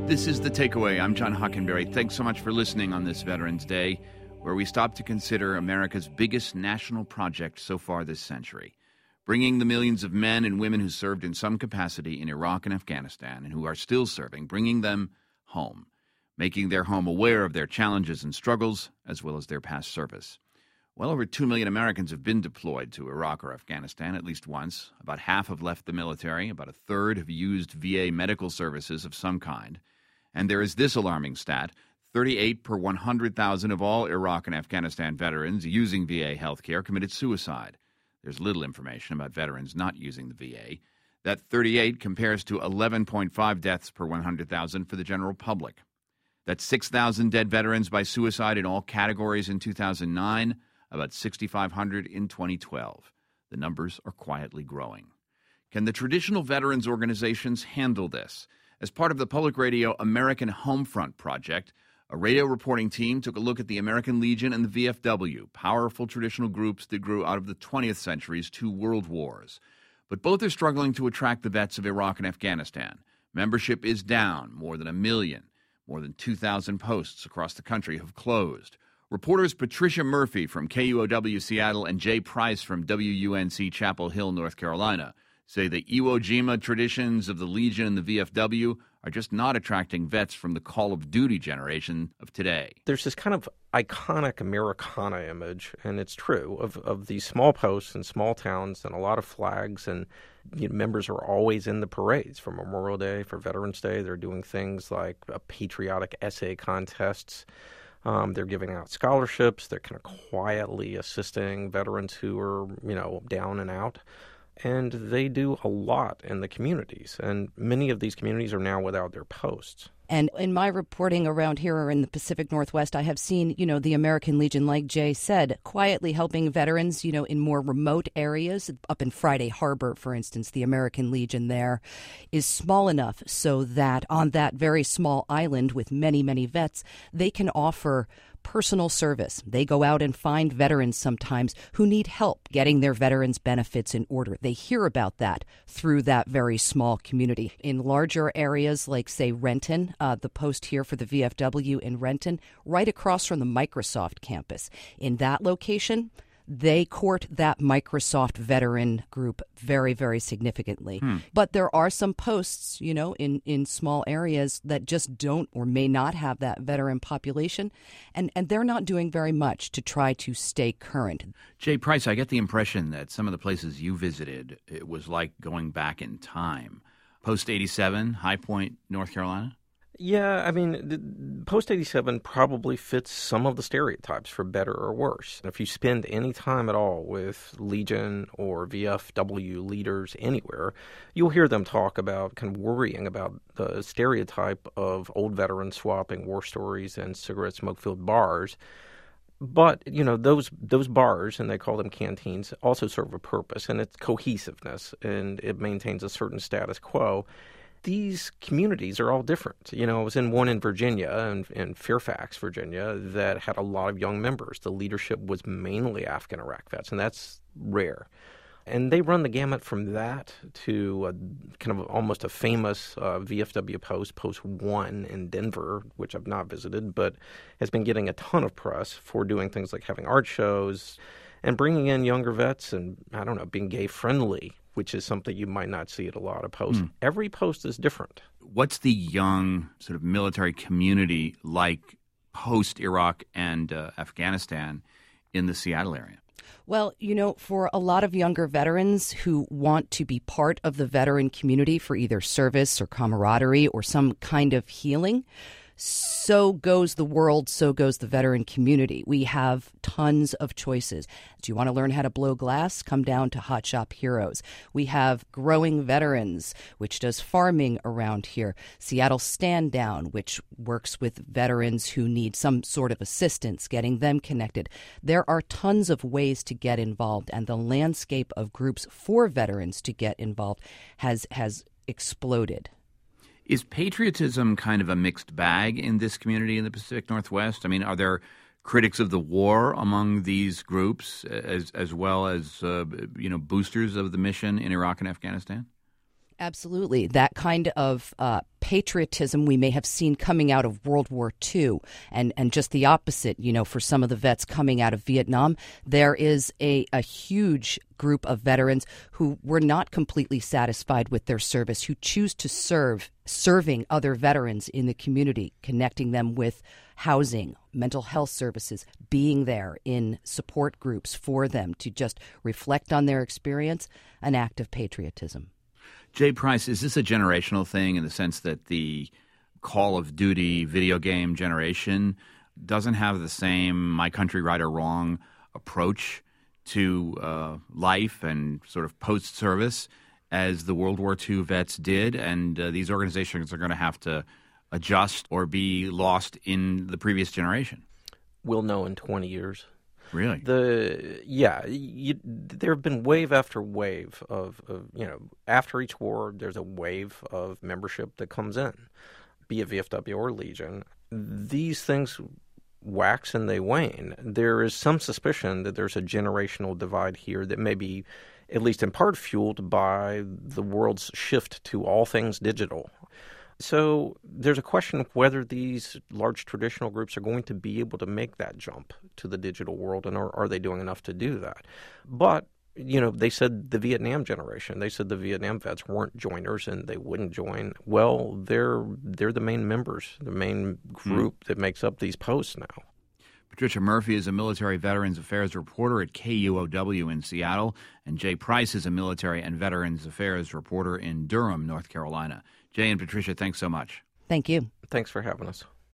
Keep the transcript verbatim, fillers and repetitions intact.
This is The Takeaway. I'm John Hockenberry. Thanks so much for listening on this Veterans Day, where we stop to consider America's biggest national project so far this century, bringing the millions of men and women who served in some capacity in Iraq and Afghanistan and who are still serving, bringing them home, making their home aware of their challenges and struggles, as well as their past service. Well over two million Americans have been deployed to Iraq or Afghanistan at least once. About half have left the military. About a third have used V A medical services of some kind. And there is this alarming stat: thirty-eight per one hundred thousand of all Iraq and Afghanistan veterans using V A health care committed suicide. There's little information about veterans not using the V A. That thirty-eight compares to eleven point five deaths per one hundred thousand for the general public. That's six thousand dead veterans by suicide in all categories in two thousand nine, about six thousand five hundred in twenty twelve. The numbers are quietly growing. Can the traditional veterans organizations handle this? As part of the public radio American Homefront Project, a radio reporting team took a look at the American Legion and the V F W, powerful traditional groups that grew out of the twentieth century's two world wars. But both are struggling to attract the vets of Iraq and Afghanistan. Membership is down more than a million. More than two thousand posts across the country have closed. Reporters Patricia Murphy from K U O W Seattle and Jay Price from W U N C Chapel Hill, North Carolina, say the Iwo Jima traditions of the Legion and the V F W are just not attracting vets from the Call of Duty generation of today. There's this kind of iconic Americana image, and it's true, of, of these small posts in small towns and a lot of flags, and you know, members are always in the parades for Memorial Day, for Veterans Day. They're doing things like uh, patriotic essay contests. Um, they're giving out scholarships. They're kind of quietly assisting veterans who are, you know, down and out. And they do a lot in the communities. And many of these communities are now without their posts. And in my reporting around here or in the Pacific Northwest, I have seen, you know, the American Legion, like Jay said, quietly helping veterans, you know, in more remote areas. Up in Friday Harbor, for instance, the American Legion there is small enough so that on that very small island with many, many vets, they can offer personal service. They go out and find veterans sometimes who need help getting their veterans' benefits in order. They hear about that through that very small community. In larger areas like, say, Renton, uh, the post here for the V F W in Renton, right across from the Microsoft campus. In that location, they court that Microsoft veteran group very, very significantly. Hmm. But there are some posts, you know, in, in small areas that just don't or may not have that veteran population, and, and they're not doing very much to try to stay current. Jay Price, I get the impression that some of the places you visited, it was like going back in time. Post eighty-seven, High Point, North Carolina? Yeah, I mean, Post eighty-seven probably fits some of the stereotypes, for better or worse. If you spend any time at all with Legion or V F W leaders anywhere, you'll hear them talk about kind of worrying about the stereotype of old veterans swapping war stories and cigarette smoke-filled bars. But, you know, those those bars, and they call them canteens, also serve a purpose, and it's cohesiveness, and it maintains a certain status quo. These communities are all different. You know, I was in one in Virginia, in, in Fairfax, Virginia, that had a lot of young members. The leadership was mainly Afghan Iraq vets, and that's rare. And they run the gamut from that to a, kind of almost a famous uh, V F W post, Post one in Denver, which I've not visited, but has been getting a ton of press for doing things like having art shows and bringing in younger vets and, I don't know, being gay-friendly, which is something you might not see at a lot of posts. Mm. Every post is different. What's the young sort of military community like post-Iraq and uh, Afghanistan in the Seattle area? Well, you know, for a lot of younger veterans who want to be part of the veteran community for either service or camaraderie or some kind of healing, so goes the world, so goes the veteran community. We have tons of choices. Do you want to learn how to blow glass? Come down to Hot Shop Heroes. We have Growing Veterans, which does farming around here. Seattle Stand Down, which works with veterans who need some sort of assistance, getting them connected. There are tons of ways to get involved, and the landscape of groups for veterans to get involved has has exploded. Is patriotism kind of a mixed bag in this community in the Pacific Northwest? I mean, are there critics of the war among these groups as as well as, uh, you know, boosters of the mission in Iraq and Afghanistan? Absolutely. That kind of uh, patriotism we may have seen coming out of World War Two, and, and just the opposite, you know, for some of the vets coming out of Vietnam, there is a, a huge group of veterans who were not completely satisfied with their service, who choose to serve, serving other veterans in the community, connecting them with housing, mental health services, being there in support groups for them to just reflect on their experience, an act of patriotism. Jay Price, is this a generational thing in the sense that the Call of Duty video game generation doesn't have the same my country right or wrong approach to uh, life and sort of post-service as the World War Two vets did, and uh, these organizations are going to have to adjust or be lost in the previous generation? We'll know in twenty years. Really? The yeah, you, there have been wave after wave of, of, you know, after each war, there's a wave of membership that comes in, be it V F W or Legion. These things wax and they wane. There is some suspicion that there's a generational divide here that may be, at least in part, fueled by the world's shift to all things digital. So there's a question of whether these large traditional groups are going to be able to make that jump to the digital world, and are, are they doing enough to do that? But, you know, they said the Vietnam generation, they said the Vietnam vets weren't joiners and they wouldn't join. Well, they're they're the main members, the main group mm. that makes up these posts now. Patricia Murphy is a military veterans affairs reporter at K U O W in Seattle, and Jay Price is a military and veterans affairs reporter in Durham, North Carolina. Jay and Patricia, thanks so much. Thank you. Thanks for having us.